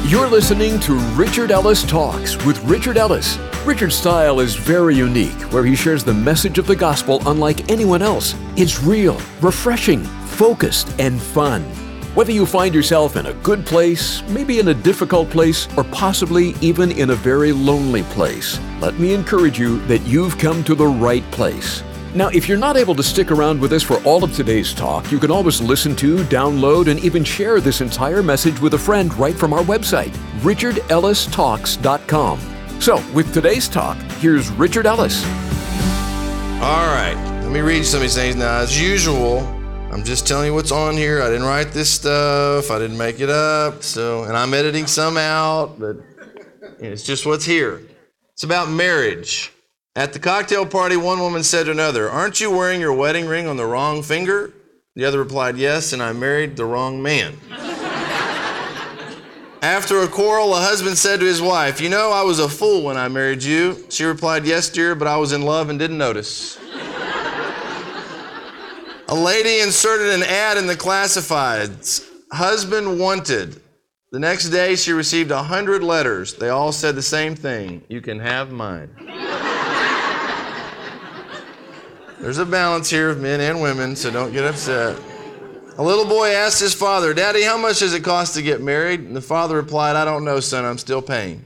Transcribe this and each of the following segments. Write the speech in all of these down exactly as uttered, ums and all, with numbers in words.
You're listening to Richard Ellis Talks with Richard Ellis. Richard's style is very unique, where he shares the message of the gospel unlike anyone else. It's real, refreshing, focused, and fun. Whether you find yourself in a good place, maybe in a difficult place, or possibly even in a very lonely place, let me encourage you that you've come to the right place. Now, if you're not able to stick around with us for all of today's talk, you can always listen to, download, and even share this entire message with a friend right from our website, richard ellis talks dot com. So, with today's talk, here's Richard Ellis. All right, let me read some of these things. Now, as usual, I'm just telling you what's on here. I didn't write this stuff. I didn't make it up. So, and I'm editing some out, but it's just what's here. It's about marriage. At the cocktail party, one woman said to another, "Aren't you wearing your wedding ring on the wrong finger?" The other replied, "Yes, and I married the wrong man." After a quarrel, a husband said to his wife, "You know, I was a fool when I married you." She replied, "Yes, dear, but I was in love and didn't notice." A lady inserted an ad in the classifieds, "Husband wanted." The next day, she received a hundred letters. They all said the same thing: "You can have mine." There's a balance here of men and women, so don't get upset. A little boy asked his father, "Daddy, how much does it cost to get married?" And the father replied, "I don't know, son, I'm still paying."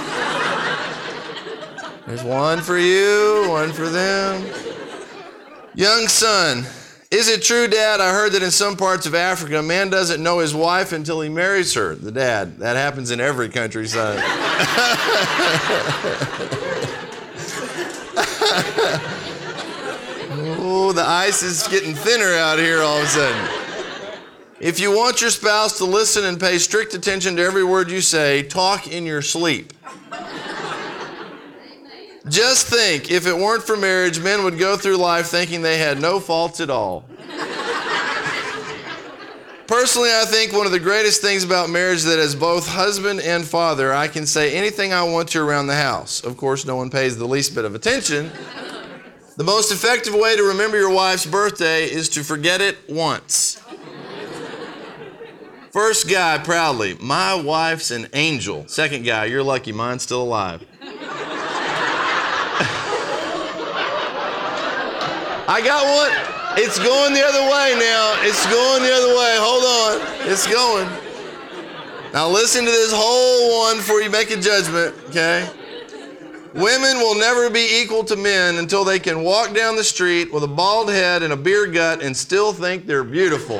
There's one for you, one for them. Young son, "Is it true, Dad? I heard that in some parts of Africa, a man doesn't know his wife until he marries her." The dad, "That happens in every country, son." Oh, the ice is getting thinner out here all of a sudden. If you want your spouse to listen and pay strict attention to every word you say, talk in your sleep. Just think, if it weren't for marriage, men would go through life thinking they had no faults at all. Personally, I think one of the greatest things about marriage is that as both husband and father, I can say anything I want to around the house. Of course, no one pays the least bit of attention. The most effective way to remember your wife's birthday is to forget it once. First guy, proudly, "My wife's an angel." Second guy, "You're lucky, mine's still alive." I got one. It's going the other way now. It's going the other way. Hold on. It's going. Now listen to this whole one before you make a judgment, okay? Women will never be equal to men until they can walk down the street with a bald head and a beer gut and still think they're beautiful.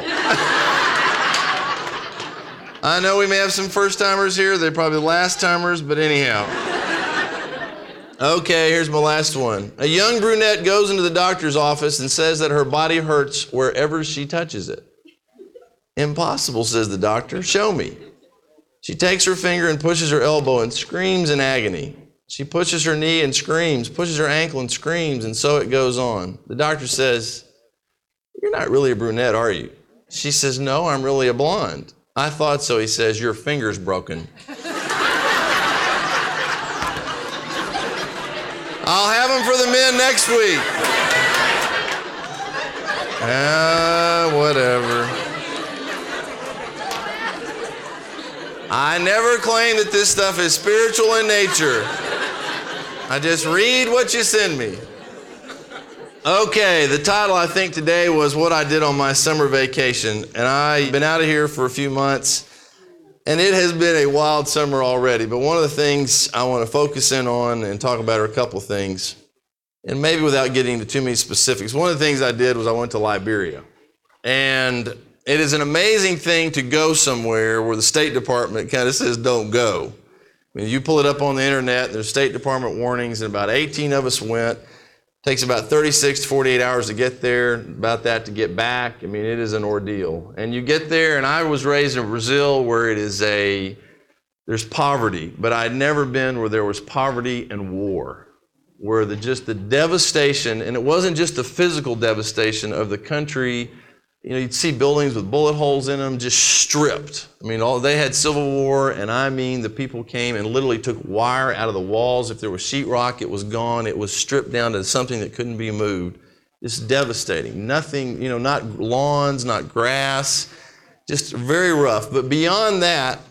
I know we may have some first-timers here. They're probably last-timers, but anyhow. Okay, here's my last one. A young brunette goes into the doctor's office and says that her body hurts wherever she touches it. "Impossible," says the doctor. "Show me." She takes her finger and pushes her elbow and screams in agony. She pushes her knee and screams, pushes her ankle and screams, and so it goes on. The doctor says, "You're not really a brunette, are you?" She says, "No, I'm really a blonde." "I thought so," he says. "Your finger's broken." I'll have them for the men next week. Ah, whatever. I never claim that this stuff is spiritual in nature. I just read what you send me. Okay, the title I think today was What I Did on My Summer Vacation. And I've been out of here for a few months, and it has been a wild summer already. But one of the things I want to focus in on and talk about are a couple of things. And maybe without getting into too many specifics, one of the things I did was I went to Liberia. And it is an amazing thing to go somewhere where the State Department kind of says don't go. I mean, you pull it up on the internet, there's State Department warnings, and about eighteen of us went. It takes about thirty-six to forty-eight hours to get there, about that to get back. I mean, it is an ordeal. And you get there, and I was raised in Brazil where it is a, there's poverty, but I'd never been where there was poverty and war, where the just the devastation, and it wasn't just the physical devastation of the country. You know, you'd see buildings with bullet holes in them just stripped. I mean, all they had civil war, and I mean, the people came and literally took wire out of the walls. If there was sheetrock, it was gone. It was stripped down to something that couldn't be moved. It's devastating. Nothing, you know, not lawns, not grass, just very rough. But beyond that,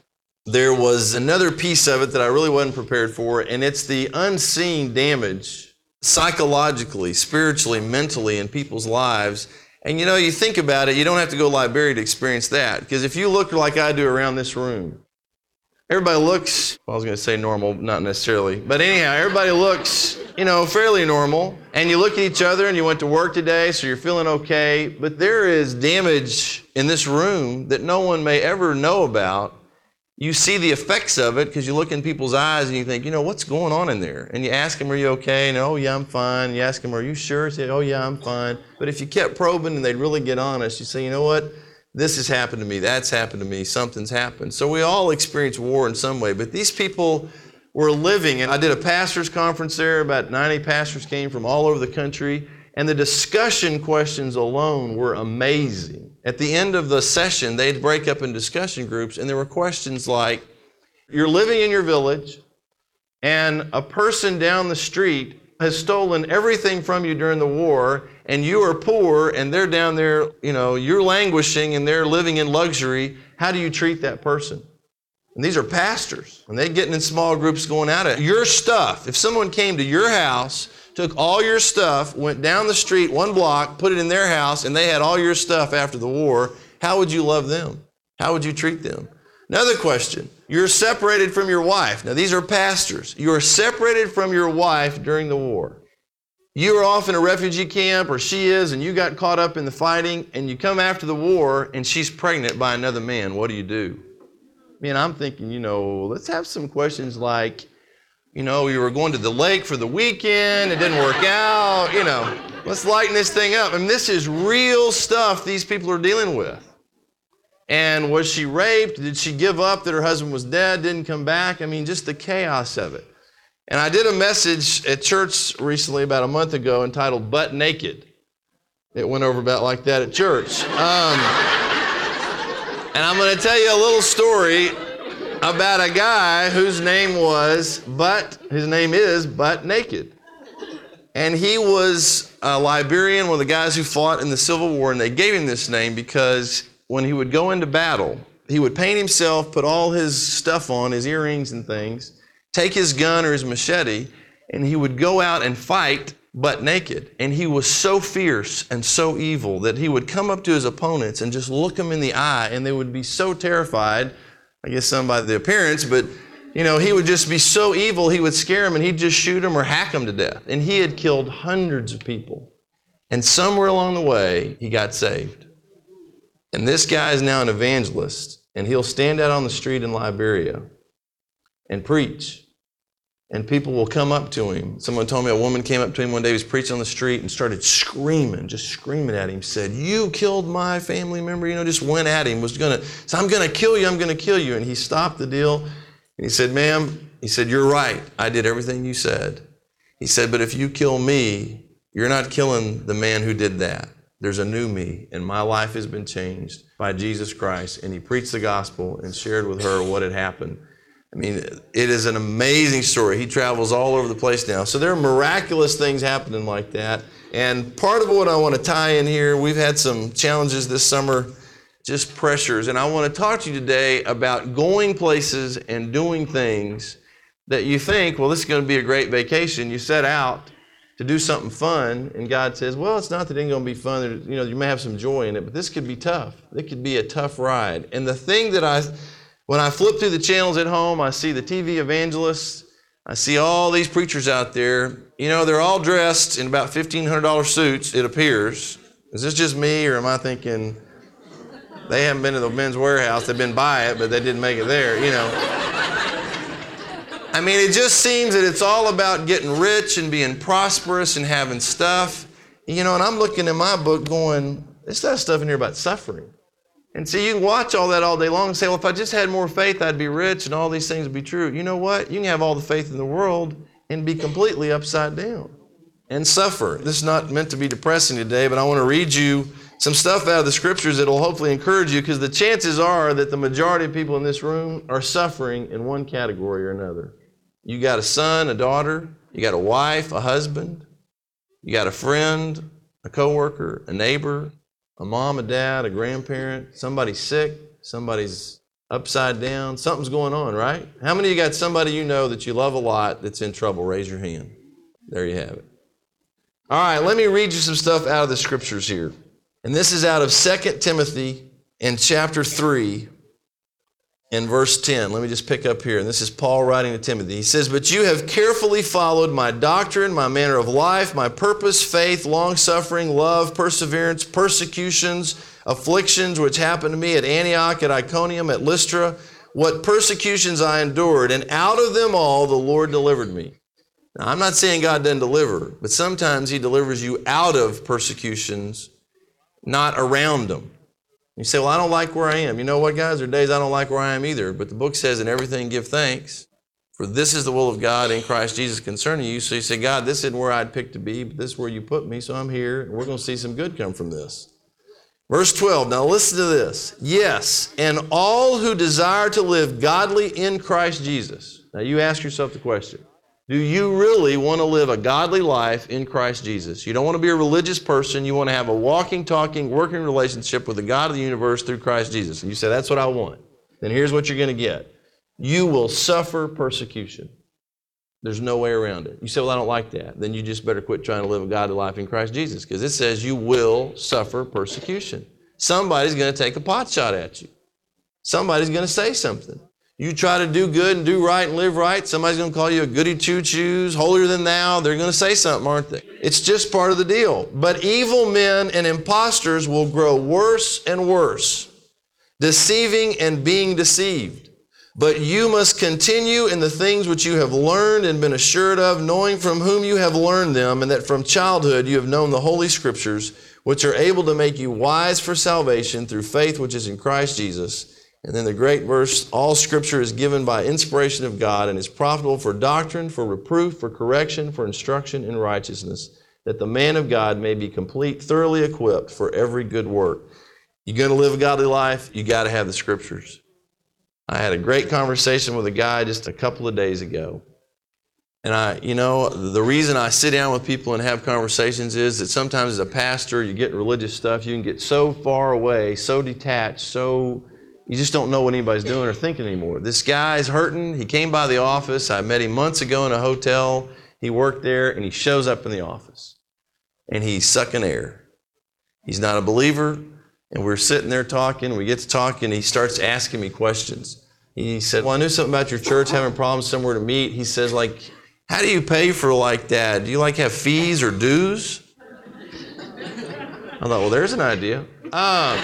there was another piece of it that I really wasn't prepared for, and it's the unseen damage psychologically, spiritually, mentally in people's lives. And you know, you think about it, you don't have to go to Liberia to experience that, because if you look like I do around this room, everybody looks, well, I was going to say normal, not necessarily, but anyhow, everybody looks, you know, fairly normal, and you look at each other and you went to work today, so you're feeling okay, but there is damage in this room that no one may ever know about. You see the effects of it because you look in people's eyes and you think, you know, what's going on in there? And you ask them, are you okay? And, oh, yeah, I'm fine. And you ask them, are you sure? They say, oh, yeah, I'm fine. But if you kept probing and they'd really get honest, you say, you know what? This has happened to me. That's happened to me. Something's happened. So we all experience war in some way. But these people were living, and I did a pastor's conference there. About ninety pastors came from all over the country. And the discussion questions alone were amazing. At the end of the session, they'd break up in discussion groups, and there were questions like, you're living in your village, and a person down the street has stolen everything from you during the war, and you are poor, and they're down there, you know, you're languishing, and they're living in luxury. How do you treat that person? And these are pastors, and they're getting in small groups going at it. Your stuff, if someone came to your house, took all your stuff, went down the street one block, put it in their house, and they had all your stuff after the war, how would you love them? How would you treat them? Another question, you're separated from your wife. Now these are pastors. You are separated from your wife during the war. You are off in a refugee camp, or she is, and you got caught up in the fighting, and you come after the war, and she's pregnant by another man. What do you do? Man, I'm thinking, you know, let's have some questions like, you know, you were going to the lake for the weekend, it didn't work out, you know, let's lighten this thing up. I mean, this is real stuff these people are dealing with. And was she raped? Did she give up that her husband was dead, didn't come back? I mean, just the chaos of it. And I did a message at church recently, about a month ago, entitled Butt Naked. It went over about like that at church. Um, and I'm going to tell you a little story about a guy whose name was Butt, his name is Butt Naked. And he was a Liberian, one of the guys who fought in the Civil War, and they gave him this name because when he would go into battle, he would paint himself, put all his stuff on, his earrings and things, take his gun or his machete, and he would go out and fight butt naked. And he was so fierce and so evil that he would come up to his opponents and just look them in the eye, and they would be so terrified, I guess some by the appearance, but you know, he would just be so evil, he would scare them and he'd just shoot them or hack them to death. And he had killed hundreds of people. And somewhere along the way, he got saved. And this guy is now an evangelist, and he'll stand out on the street in Liberia and preach. And people will come up to him. Someone told me a woman came up to him one day, he was preaching on the street and started screaming, just screaming at him, said, you killed my family member, you know, just went at him, was gonna, so I'm gonna kill you, I'm gonna kill you. And he stopped the deal, and he said, ma'am, he said, you're right, I did everything you said. He said, but if you kill me, you're not killing the man who did that. There's a new me, and my life has been changed by Jesus Christ. And he preached the gospel and shared with her what had happened. I mean, it is an amazing story. He travels all over the place now. So there are miraculous things happening like that. And part of what I want to tie in here, we've had some challenges this summer, just pressures. And I want to talk to you today about going places and doing things that you think, well, this is going to be a great vacation. You set out to do something fun, and God says, well, it's not that it ain't going to be fun. There's, you know, you may have some joy in it, but this could be tough. It could be a tough ride. And the thing that I... When I flip through the channels at home, I see the T V evangelists. I see all these preachers out there. You know, they're all dressed in about fifteen hundred dollars suits, it appears. Is this just me, or am I thinking they haven't been to the Men's Warehouse? They've been by it, but they didn't make it there, you know. I mean, it just seems that it's all about getting rich and being prosperous and having stuff. You know, and I'm looking in my book going, there's that stuff in here about suffering. And see, you can watch all that all day long and say, well, if I just had more faith, I'd be rich and all these things would be true. You know what? You can have all the faith in the world and be completely upside down and suffer. This is not meant to be depressing today, but I want to read you some stuff out of the scriptures that will hopefully encourage you, because the chances are that the majority of people in this room are suffering in one category or another. You got a son, a daughter, you got a wife, a husband, you got a friend, a coworker, a neighbor, a mom, a dad, a grandparent, somebody's sick, somebody's upside down. Something's going on, right? How many of you got somebody you know that you love a lot that's in trouble? Raise your hand. There you have it. All right, let me read you some stuff out of the scriptures here. And this is out of Second Timothy in chapter three and verse ten. Let me just pick up here. And this is Paul writing to Timothy. He says, "But you have carefully followed my doctrine, my manner of life, my purpose, faith, long-suffering, love, perseverance, persecutions, afflictions which happened to me at Antioch, at Iconium, at Lystra, what persecutions I endured, and out of them all the Lord delivered me." Now, I'm not saying God doesn't deliver, but sometimes he delivers you out of persecutions, not around them. You say, well, I don't like where I am. You know what, guys? There are days I don't like where I am either, but the book says, in everything give thanks, for this is the will of God in Christ Jesus concerning you. So you say, God, this isn't where I'd pick to be, but this is where you put me, so I'm here, and we're going to see some good come from this. Verse twelve, now listen to this. Yes, and all who desire to live godly in Christ Jesus. Now you ask yourself the question, do you really want to live a godly life in Christ Jesus? You don't want to be a religious person. You want to have a walking, talking, working relationship with the God of the universe through Christ Jesus. And you say, that's what I want. Then here's what you're going to get. You will suffer persecution. There's no way around it. You say, well, I don't like that. Then you just better quit trying to live a godly life in Christ Jesus, because it says you will suffer persecution. Somebody's going to take a pot shot at you. Somebody's going to say something. You try to do good and do right and live right, somebody's going to call you a goody two-shoes, holier than thou. They're going to say something, aren't they? It's just part of the deal. But evil men and impostors will grow worse and worse, deceiving and being deceived. But you must continue in the things which you have learned and been assured of, knowing from whom you have learned them, and that from childhood you have known the Holy Scriptures, which are able to make you wise for salvation through faith which is in Christ Jesus. And then the great verse, all Scripture is given by inspiration of God and is profitable for doctrine, for reproof, for correction, for instruction in righteousness, that the man of God may be complete, thoroughly equipped for every good work. You're going to live a godly life, you got to have the Scriptures. I had a great conversation with a guy just a couple of days ago. And I, you know, the reason I sit down with people and have conversations is that sometimes as a pastor, you get religious stuff, you can get so far away, so detached, so you just don't know what anybody's doing or thinking anymore. This guy's hurting. He came by the office. I met him months ago in a hotel. He worked there, and he shows up in the office. And he's sucking air. He's not a believer. And we're sitting there talking. We get to talking. He starts asking me questions. He said, well, I knew something about your church, having problems somewhere to meet. He says, like, how do you pay for like that? Do you like have fees or dues? I thought, well, there's an idea. Um...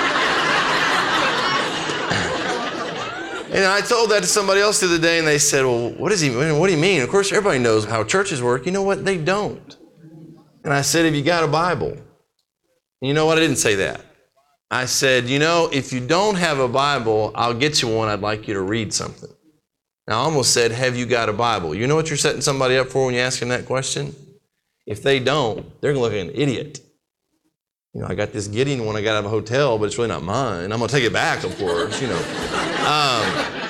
And I told that to somebody else the other day, and they said, well, what does he mean? What do you mean? Of course, everybody knows how churches work. You know what? They don't. And I said, have you got a Bible? And you know what? I didn't say that. I said, you know, if you don't have a Bible, I'll get you one. I'd like you to read something. Now, I almost said, have you got a Bible? You know what you're setting somebody up for when you're asking that question? If they don't, they're going to look like an idiot. You know, I got this Gideon one I got out of a hotel, but it's really not mine. I'm going to take it back, of course, you know. Um,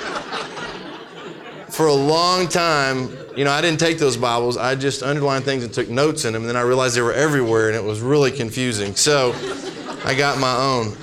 for a long time, you know, I didn't take those Bibles. I just underlined things and took notes in them, and then I realized they were everywhere, and it was really confusing. So I got my own.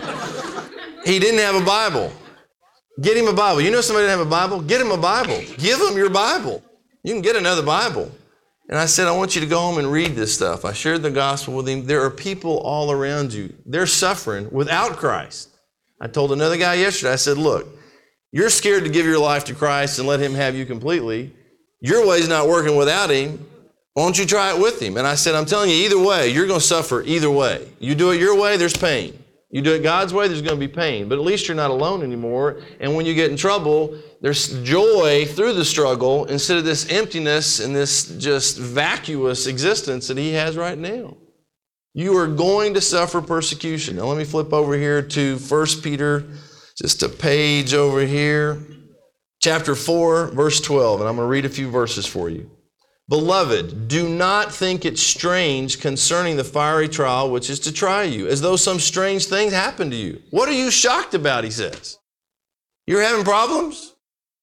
He didn't have a Bible. Get him a Bible. You know somebody didn't have a Bible? Get him a Bible. Give him your Bible. You can get another Bible. And I said, I want you to go home and read this stuff. I shared the gospel with him. There are people all around you. They're suffering without Christ. I told another guy yesterday, I said, look, you're scared to give your life to Christ and let him have you completely. Your way's not working without him. Why don't you try it with him? And I said, I'm telling you, either way, you're going to suffer either way. You do it your way, there's pain. You do it God's way, there's going to be pain. But at least you're not alone anymore. And when you get in trouble, there's joy through the struggle instead of this emptiness and this just vacuous existence that he has right now. You are going to suffer persecution. Now let me flip over here to First Peter, just a page over here. Chapter four, verse twelve, and I'm going to read a few verses for you. Beloved, do not think it strange concerning the fiery trial which is to try you, as though some strange things happened to you. What are you shocked about, he says? You're having problems?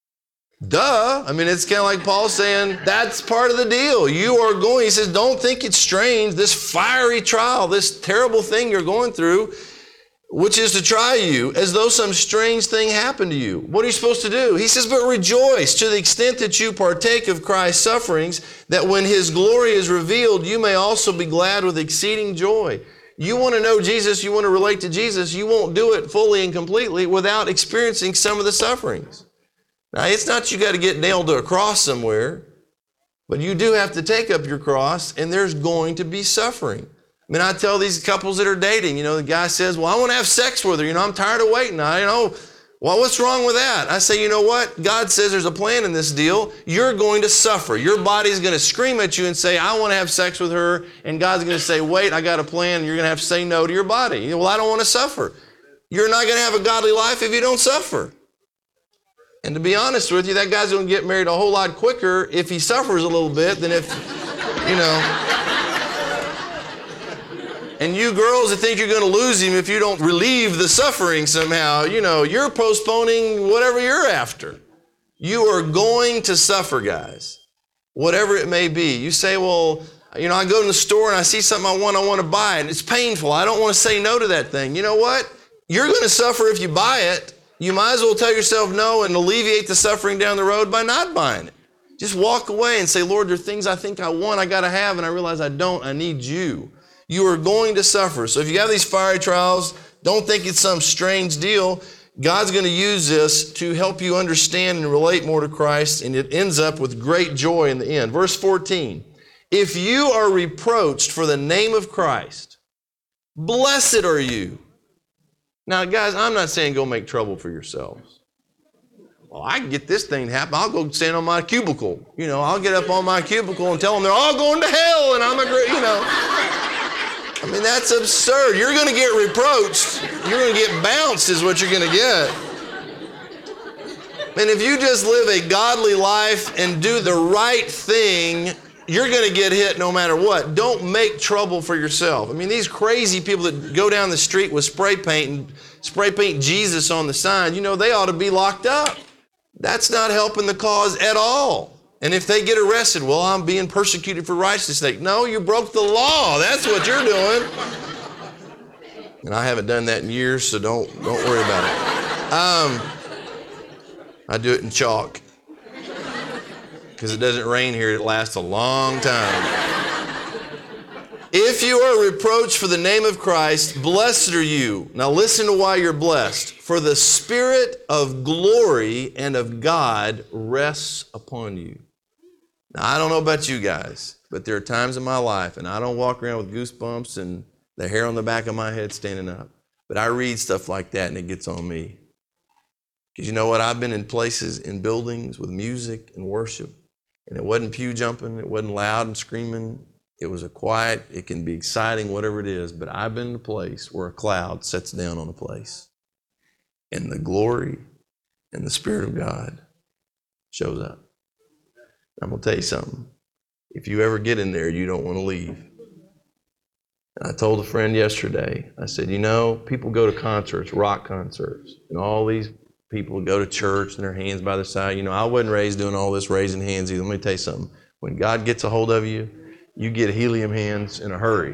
Duh. I mean, it's kind of like Paul saying, that's part of the deal. You are going, he says, don't think it's strange, this fiery trial, this terrible thing you're going through. which is to try you, as though some strange thing happened to you. What are you supposed to do? He says, but rejoice to the extent that you partake of Christ's sufferings, that when his glory is revealed, you may also be glad with exceeding joy. You want to know Jesus, you want to relate to Jesus, you won't do it fully and completely without experiencing some of the sufferings. Now, it's not you got to get nailed to a cross somewhere, but you do have to take up your cross, and there's going to be suffering. I mean, I tell these couples that are dating, you know, the guy says, well, I want to have sex with her. You know, I'm tired of waiting. I, you know, well, what's wrong with that? I say, you know what? God says there's a plan in this deal. You're going to suffer. Your body's going to scream at you and say, I want to have sex with her. And God's going to say, wait, I got a plan. You're going to have to say no to your body. You know, well, I don't want to suffer. You're not going to have a godly life if you don't suffer. And to be honest with you, that guy's going to get married a whole lot quicker if he suffers a little bit than if, you know. And you girls that think you're going to lose him if you don't relieve the suffering somehow, you know, you're postponing whatever you're after. You are going to suffer, guys, whatever it may be. You say, well, you know, I go to the store and I see something I want, I want to buy it, and it's painful. I don't want to say no to that thing. You know what? You're going to suffer if you buy it. You might as well tell yourself no and alleviate the suffering down the road by not buying it. Just walk away and say, Lord, there are things I think I want, I got to have, and I realize I don't. I need you. You are going to suffer. So if you have these fiery trials, don't think it's some strange deal. God's going to use this to help you understand and relate more to Christ, and it ends up with great joy in the end. Verse fourteen, if you are reproached for the name of Christ, blessed are you. Now, guys, I'm not saying go make trouble for yourselves. Well, I can get this thing to happen. I'll go stand on my cubicle. You know, I'll get up on my cubicle and tell them they're all going to hell, and I'm a great, you know. I mean, that's absurd. You're going to get reproached. You're going to get bounced is what you're going to get. And if you just live a godly life and do the right thing, you're going to get hit no matter what. Don't make trouble for yourself. I mean, these crazy people that go down the street with spray paint and spray paint Jesus on the sign, you know, they ought to be locked up. That's not helping the cause at all. And if they get arrested, well, I'm being persecuted for righteousness' sake. No, you broke the law. That's what you're doing. And I haven't done that in years, so don't don't worry about it. Um, I do it in chalk. Because it doesn't rain here, it lasts a long time. If you are reproached for the name of Christ, blessed are you. Now listen to why you're blessed. For the Spirit of glory and of God rests upon you. Now, I don't know about you guys, but there are times in my life, and I don't walk around with goosebumps and the hair on the back of my head standing up, but I read stuff like that and it gets on me. Because you know what? I've been in places, in buildings with music and worship, and it wasn't pew jumping, it wasn't loud and screaming. It was a quiet, it can be exciting, whatever it is, but I've been in a place where a cloud sets down on a place, and the glory and the Spirit of God shows up. I'm going to tell you something. If you ever get in there, you don't want to leave. And I told a friend yesterday, I said, you know, people go to concerts, rock concerts, and all these people go to church and their hands by their side. You know, I wasn't raised doing all this raising hands either. Let me tell you something. When God gets a hold of you, you get helium hands in a hurry.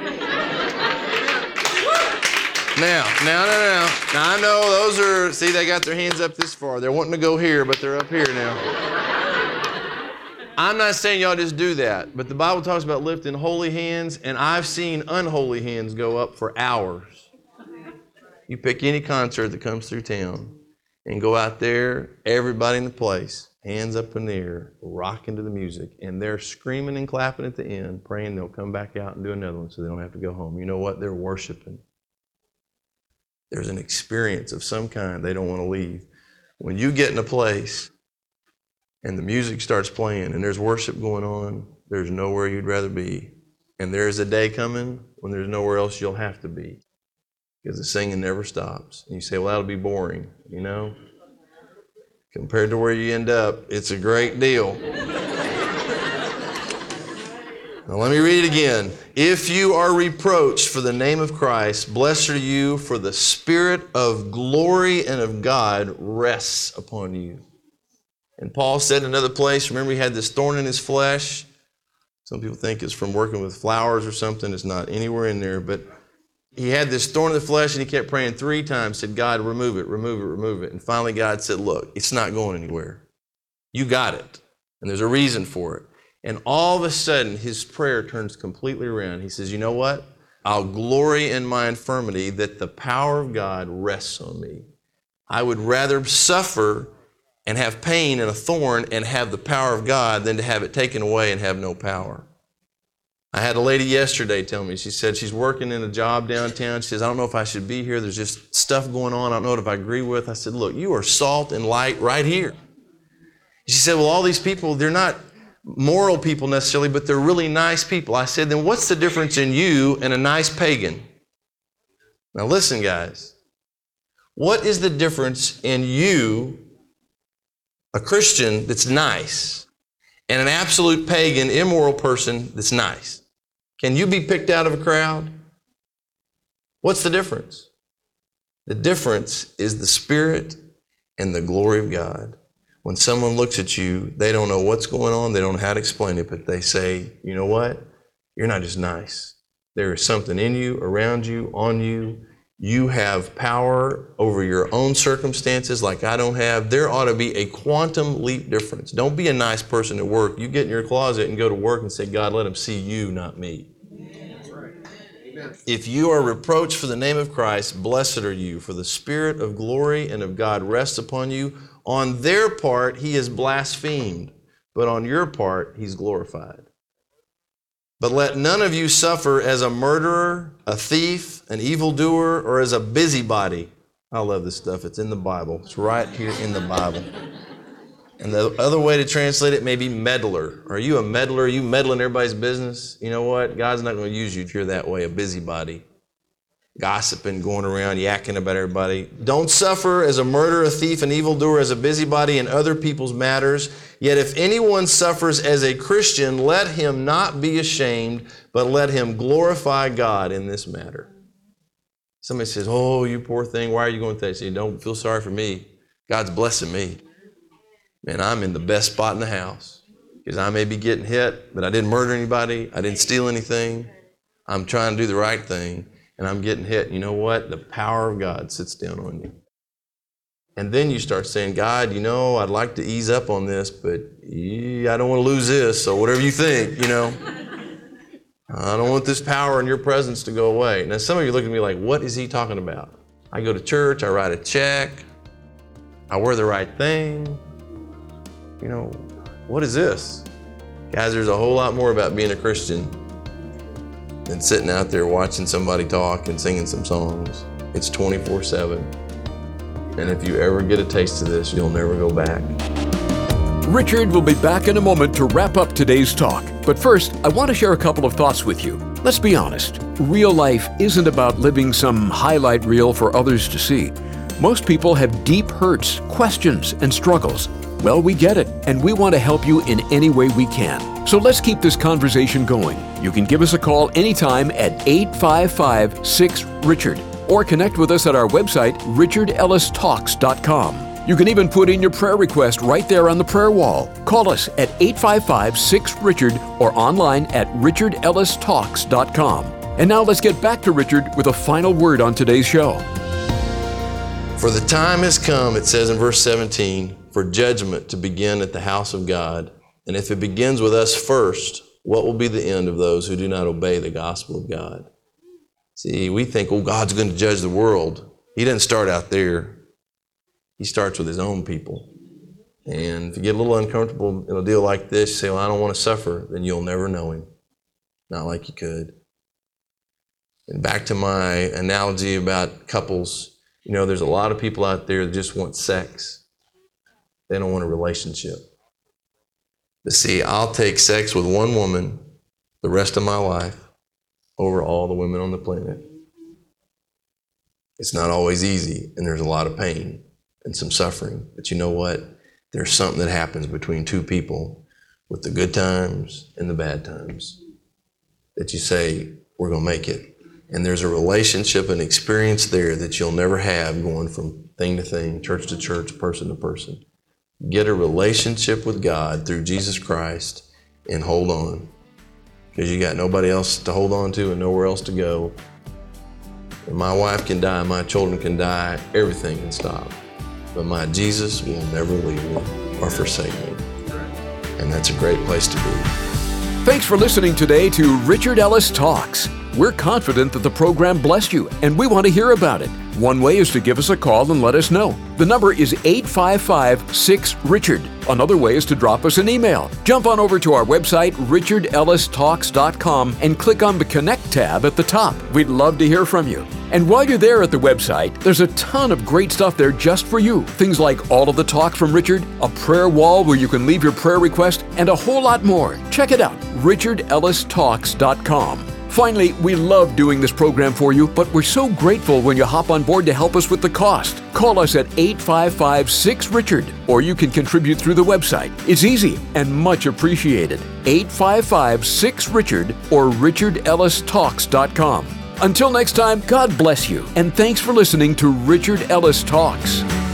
Now, now, now, now. Now, I know those are, see, they got their hands up this far. They're wanting to go here, but they're up here now. I'm not saying y'all just do that, but the Bible talks about lifting holy hands, and I've seen unholy hands go up for hours. You pick any concert that comes through town and go out there, everybody in the place, hands up in the air, rocking to the music, and they're screaming and clapping at the end, praying they'll come back out and do another one so they don't have to go home. You know what? They're worshiping. There's an experience of some kind they don't want to leave. When you get in a place and the music starts playing and there's worship going on, there's nowhere you'd rather be. And there's a day coming when there's nowhere else you'll have to be, because the singing never stops. And you say, well, that'll be boring, you know? Compared to where you end up, it's a great deal. Now let me read it again. If you are reproached for the name of Christ, blessed are you, for the Spirit of glory and of God rests upon you. And Paul said in another place, remember he had this thorn in his flesh. Some people think it's from working with flowers or something. It's not anywhere in there. But He had this thorn in the flesh and he kept praying three times, said, God, remove it, remove it, remove it. And finally God said, look, it's not going anywhere. You got it. And there's a reason for it. And all of a sudden, his prayer turns completely around. He says, you know what? I'll glory in my infirmity that the power of God rests on me. I would rather suffer and have pain and a thorn and have the power of God than to have it taken away and have no power. I had a lady yesterday tell me, she said she's working in a job downtown. She says, I don't know if I should be here. There's just stuff going on I don't know if I agree with. I said, look, you are salt and light right here. She said, well, all these people, they're not moral people necessarily, but they're really nice people. I said, then what's the difference in you and a nice pagan? Now listen, guys. What is the difference in you, a Christian that's nice, and an absolute pagan, immoral person that's nice? Can you be picked out of a crowd? What's the difference? The difference is the Spirit and the glory of God. When someone looks at you, they don't know what's going on, they don't know how to explain it, but they say, you know what? You're not just nice. There is something in you, around you, on you. You have power over your own circumstances like I don't have. There ought to be a quantum leap difference. Don't be a nice person at work. You get in your closet and go to work and say, God, let them see you, not me. If you are reproached for the name of Christ, blessed are you, for the Spirit of glory and of God rests upon you. On their part, he is blasphemed, but on your part, he's glorified. But let none of you suffer as a murderer, a thief, an evildoer, or as a busybody. I love this stuff. It's in the Bible. It's right here in the Bible. And the other way to translate it may be meddler. Are you a meddler? Are you meddling everybody's business? You know what? God's not going to use you if you're that way, a busybody. Gossiping, going around, yakking about everybody. Don't suffer as a murderer, a thief, an evildoer, as a busybody in other people's matters. Yet if anyone suffers as a Christian, let him not be ashamed, but let him glorify God in this matter. Somebody says, oh, you poor thing, why are you going through that? I say, don't feel sorry for me. God's blessing me. Man, I'm in the best spot in the house because I may be getting hit, but I didn't murder anybody. I didn't steal anything. I'm trying to do the right thing. And I'm getting hit. You know what? The power of God sits down on you. And then you start saying, God, you know, I'd like to ease up on this, but yeah, I don't want to lose this. So whatever you think, you know. I don't want this power in your presence to go away. Now, some of you look at me like, what is he talking about? I go to church, I write a check, I wear the right thing. You know, what is this? Guys, there's a whole lot more about being a Christian than sitting out there watching somebody talk and singing some songs. It's twenty-four seven. And if you ever get a taste of this, you'll never go back. Richard will be back in a moment to wrap up today's talk. But first, I want to share a couple of thoughts with you. Let's be honest. Real life isn't about living some highlight reel for others to see. Most people have deep hurts, questions, and struggles. Well, we get it, and we want to help you in any way we can. So let's keep this conversation going. You can give us a call anytime at eight five five, six, Richard or connect with us at our website, richard ellis talks dot com. You can even put in your prayer request right there on the prayer wall. Call us at eight five five, six, Richard or online at richard ellis talks dot com. And now let's get back to Richard with a final word on today's show. For the time has come, it says in verse seventeen, for judgment to begin at the house of God. And if it begins with us first, what will be the end of those who do not obey the gospel of God? See, we think, oh, God's going to judge the world. He doesn't start out there. He starts with his own people. And if you get a little uncomfortable in a deal like this, you say, well, I don't want to suffer, then you'll never know him. Not like you could. And back to my analogy about couples, you know, there's a lot of people out there that just want sex. They don't want a relationship. But see, I'll take sex with one woman the rest of my life over all the women on the planet. It's not always easy, and there's a lot of pain and some suffering. But you know what? There's something that happens between two people with the good times and the bad times that you say, we're going to make it. And there's a relationship and experience there that you'll never have going from thing to thing, church to church, person to person. Get a relationship with God through Jesus Christ and hold on, because you got nobody else to hold on to and nowhere else to go. My wife can die, my children can die, everything can stop. But my Jesus will never leave me or forsake me. And that's a great place to be. Thanks for listening today to Richard Ellis Talks. We're confident that the program blessed you, and we want to hear about it. One way is to give us a call and let us know. The number is eight five five, six, Richard. Another way is to drop us an email. Jump on over to our website, richard ellis talks dot com, and click on the Connect tab at the top. We'd love to hear from you. And while you're there at the website, there's a ton of great stuff there just for you. Things like all of the talks from Richard, a prayer wall where you can leave your prayer request, and a whole lot more. Check it out, richard ellis talks dot com. Finally, we love doing this program for you, but we're so grateful when you hop on board to help us with the cost. Call us at eight five five, six, Richard, or you can contribute through the website. It's easy and much appreciated. eight five five, six, Richard or richard ellis talks dot com. Until next time, God bless you, and thanks for listening to Richard Ellis Talks.